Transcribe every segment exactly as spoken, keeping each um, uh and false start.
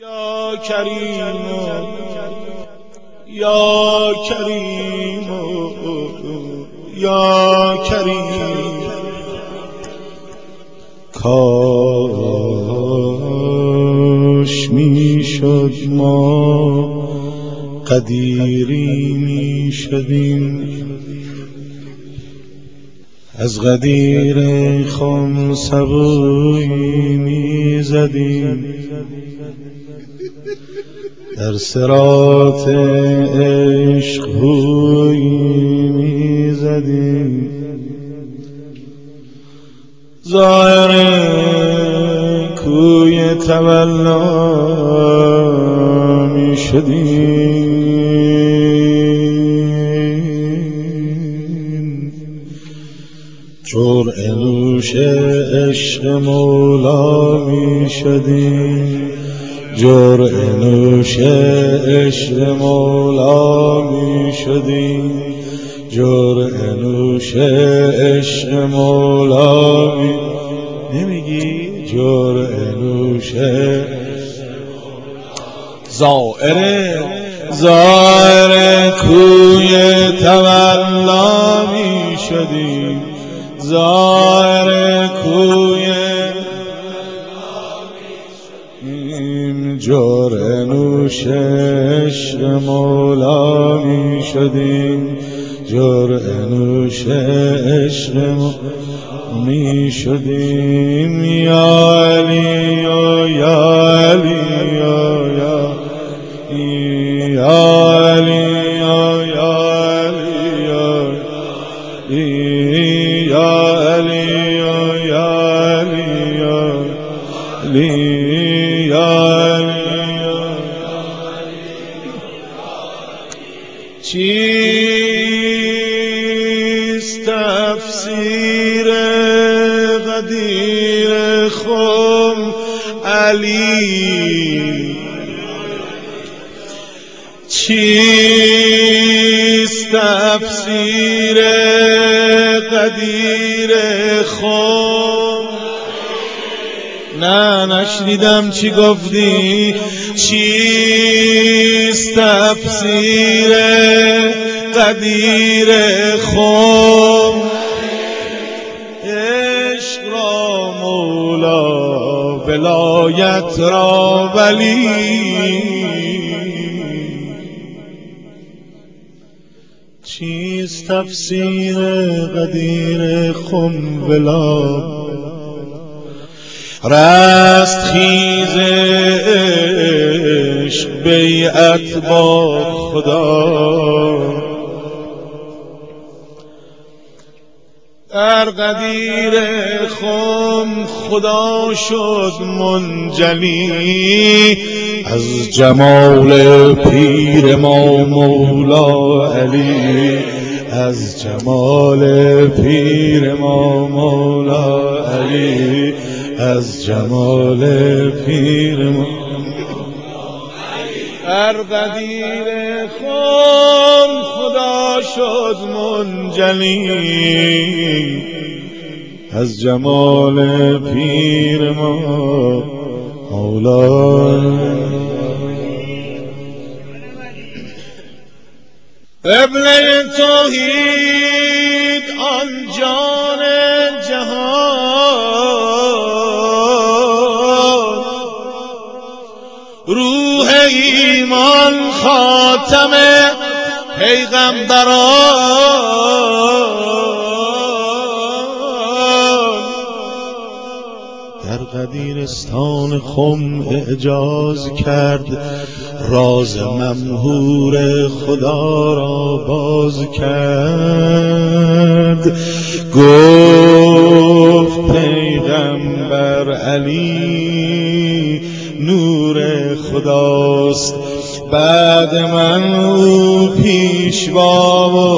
یا کریم یا کریم یا کریم کاش میشد ما قدیری میشدیم، از قدیر خم سبوی میزدیم، در صراط عشق هوی میزدیم، ظاهر کوی تولا میشدیم، جرعه نوش عشق مولا میشدیم، جرعه نوش عشق مولا میشدیم، جرعه نوش عشق مولا می نمیگی جرعه نوش زائر زائر کوی تولا میشدیم، زائر کوی جرعه نوش عشق مولا میشدیم، جرعه نوش عشق میشدیم، یا علی یا علی یا یا علی یا علی یا علی یا علی یا چیست تفسیر قدیر خم علی؟ چیست تفسیر قدیر خم؟ نه نشنیدم چی گفتی. چیست تفسیر قدیر خم؟ عشق را مولا، ولایت را ولی، چیست تفسیر قدیر خم ولا؟ رستخیز عشق بیعت با خدا، در قدیر خم خدا شد منجلی، از جمال پیر ما مولا علی، از جمال پیر ما مولا علی، از جمال پیر ما در قدیر خم خدا شد منجلی، از جمال پیر ما مولا. قبله توحید آن جان جهان، روح ایمان خاتم پیغمبران، در قدیرستان خم اعجاز کرد، راز ممهور خدا را باز کرد، گفت پیغمبر علی نور خداست، بعد من او پیشوا و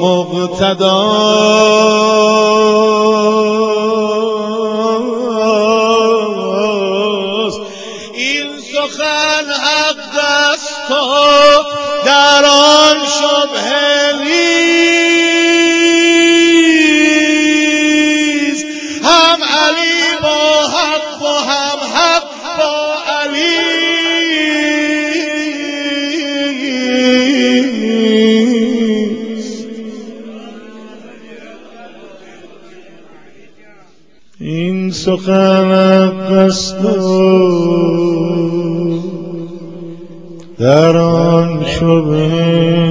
مقتداست، این سخن حق است و در آن شبهه نیست، هم علی با حق و هم حق با علی. سخن قصد در آن شبهه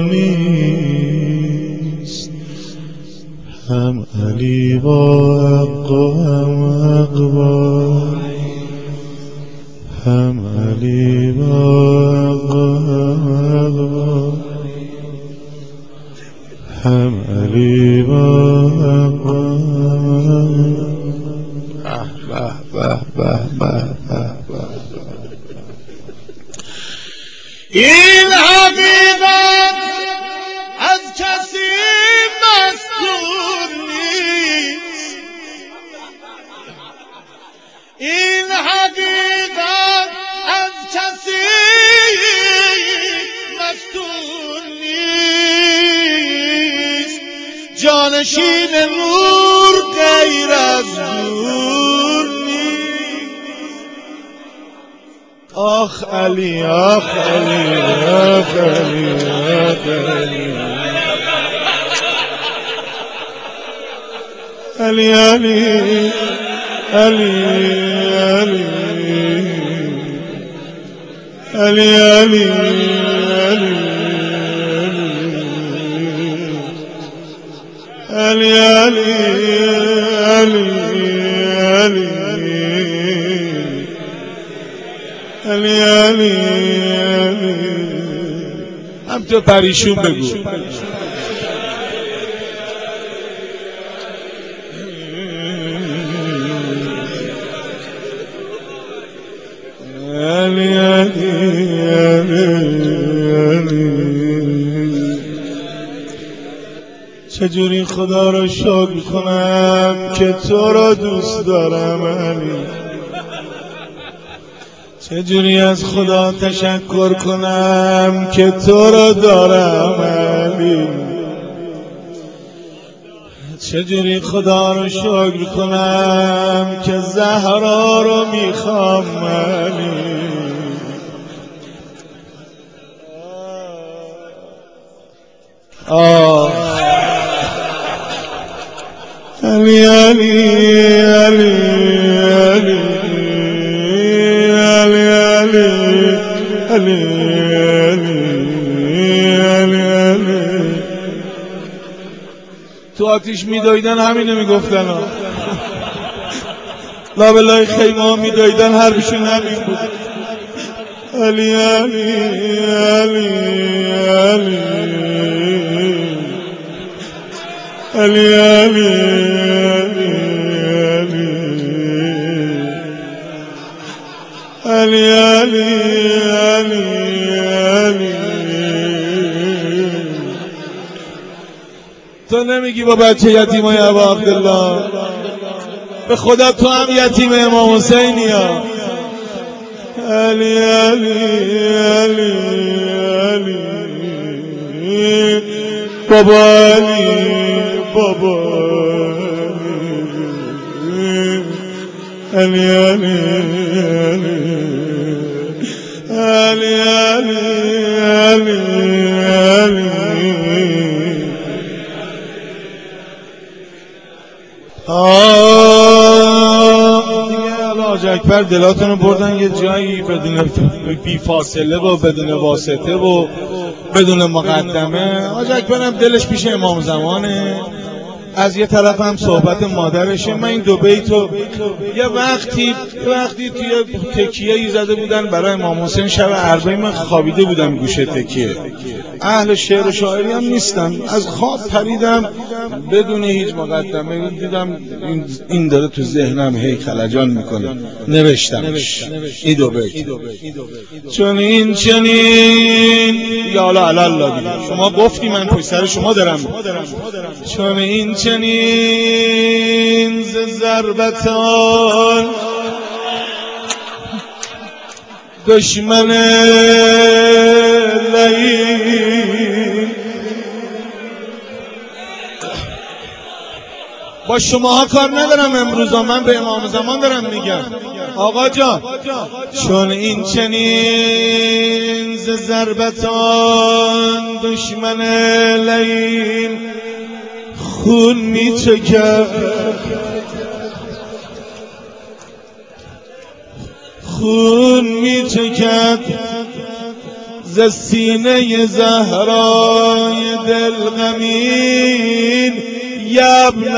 نیست، هم علی با حق و هم حق با هم علی با حق و هم حق با هم علی با حق و هم به به به به. این حقیقت از کسی مستور نیست، این حقیقت از کسی مستور نیست، جانشین نور غیر از نور نیست. آخ علی آخ علی آخ علی آخ علی علی علی علی علی علی علی علی علی علی علی. هم تو پریشون بگو. علی علی علی علی. چجوری خدا رو شکر کنم که تو رو دوست دارم علی، چجوری از خدا تشکر کنم که تو رو دارم علی، چجوری خدا رو شکر کنم که زهرا رو میخوام علی. آه علی علی علی علی علی علی علی علی. تو آتیش میدویدن همینو میگفتن ها، لابلای خیمه ها میدویدن حرفشون همین بود. علی علی علی علی علی علی علی علی علی علی. تو نمیگی با بچه یتیمای ابا عبدالله؟ به خدا تو هم یتیم امام حسینی ها. علی علی علی علی بابا علی بابا علی علی علی علی علی علی. آه دیگه حاج اکبر دلاتون رو بردن یه جایی بدون بی فاصله و بدون واسطه و بدون مقدمه. حاج اکبر هم دلش پیش امام زمانه، از یه طرف هم صحبت مادرشه. من این دو بیتو یه وقتی وقتی توی تکیه ای زده بودن برای امام حسین، شب اربعین من خوابیده بودم گوشه تکیه، اهل شعر و شاعری هم نیستم، از خواب پریدم بدون هیچ مقدمه، دیدم این داره تو ذهنم هی خلجان میکنه، نوشتمش این دو بیت. چون این چنین یا الله الله دیگه شما گفتی من پشت سر شما دارم. چون این چنین ز ضربتان دشمن لعین. با شماها کار ندارم امروزا، من به امام زمان دارم میگم آقا جان. چون این چنین ز ضربتان دشمن لعین خون میچکد، خون میچکد ز سینه زهرای دلغمین یبن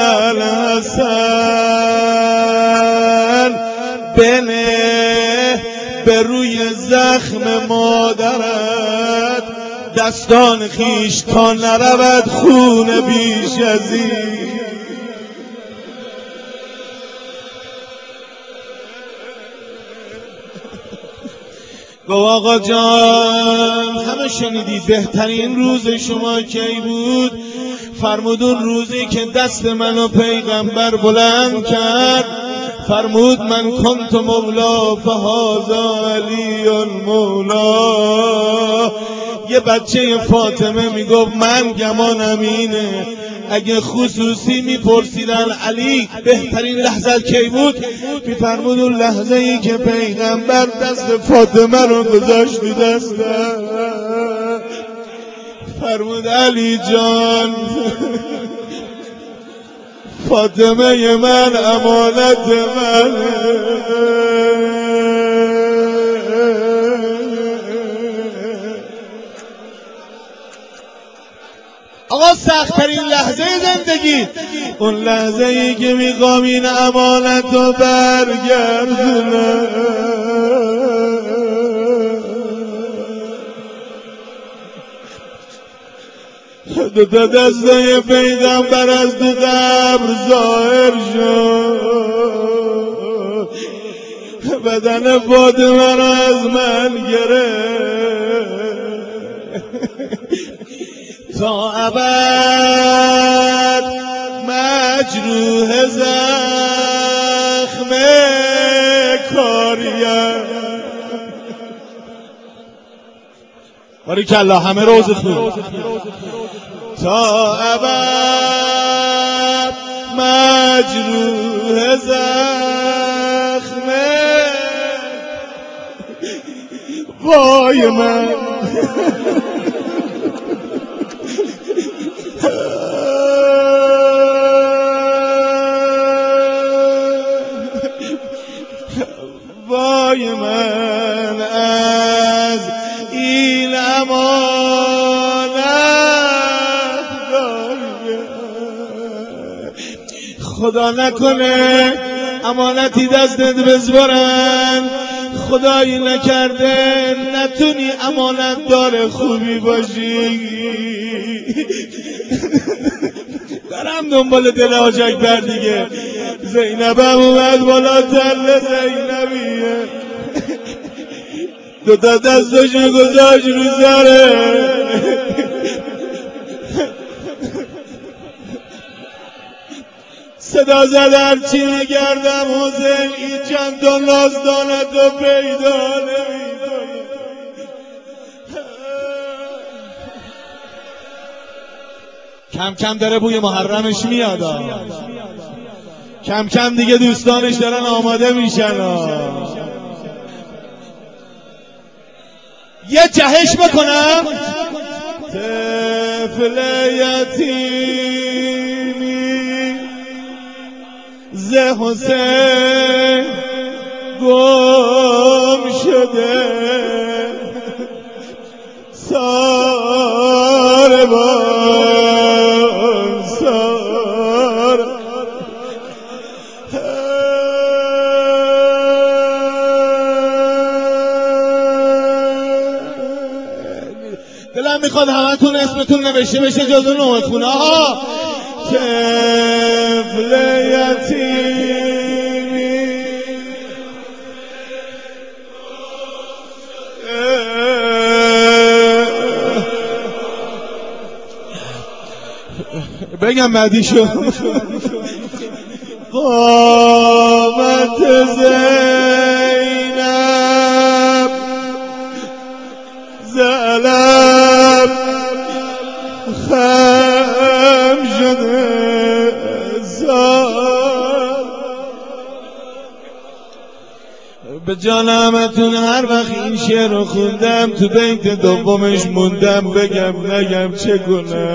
الحسن بنه به روی زخم مادرت دستان خیش تا نرود خون بیش از این. گو آقا جان همه شنیدید بهترین روز شما کی بود؟ فرمود اون روزی که دست منو پیغمبر بلند کرد، فرمود من کنت مولا فهذا علی المولا. یه بچه فاطمه میگفت من گمانم اینه. اگه خصوصی میپرسیدن علی بهترین لحظه کی بود، میفرمود اون لحظه ای که پیغمبر دست فاطمه رو گذاشت تو دستم. فرمود علی جان فاطمه من امانت من. آقا سخت‌ترین لحظه زندگی اون لحظه ای که میخوام این امانت رو برگردونم. دو تا دستای پیغمبر از تو قبر ظاهر شد، بدن فاطمه رو از من گرفت، تا ابد مجروح زخم کاریم. باریکلا همه روز خوب. تا ابد مجروح زخم وای من. وای من از این امانت داری. خدا نکنه امانتی دستت بسپارن، خدایی نکرده نتونی امانت دار خوبی باشی. برم دنبال دل حاج اکبر دیگه. زینبم اومد بالا تله زینبیه، دو تا دستاشو گذاشت رو سره. صدا زد هرچی میگردم حسین این چند تا نازدانت رو پیدا نمیکنه. کم کم داره بوی محرمش میاد، کم کم دیگه دوستانش دارن آماده میشن. یه جهش بکنم طفل یتیمی ز حسین گم شده، ساربان سار دلم میخواد همتون اسمتون نوشته بشه جزو نوع خونه. آها طفل یتیمی بگم بعدیشو. قامت زینب زلم خم شده زار. به جان همتون هر وقت این شعر رو خوندم تو بیت دومش موندم بگم نگم چه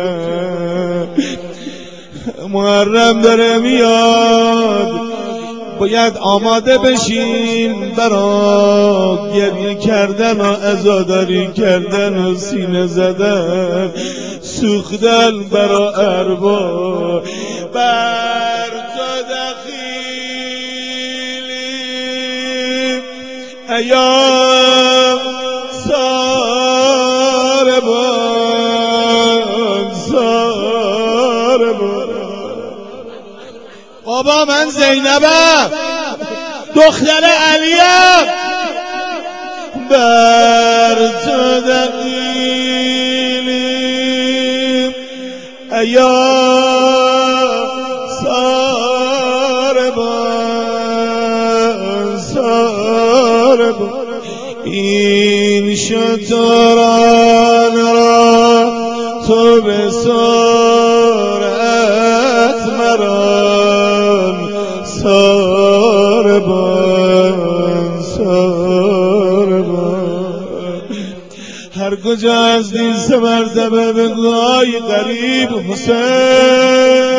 کنم. محرم داره میاد، باید آماده بشین برا گریه کردن و عزاداری کردن و سینه زدن سوختن برا ارباب بر تو دخیلی ایام ساربان ساربان. بابا من زینبم دختر علیم بر تو دخیلیم ایام ساربان ساربان. این شتران را تو به سرعت مران ساربان ساربان. هر کجا از این سه مرتبه بگوی قریب حسین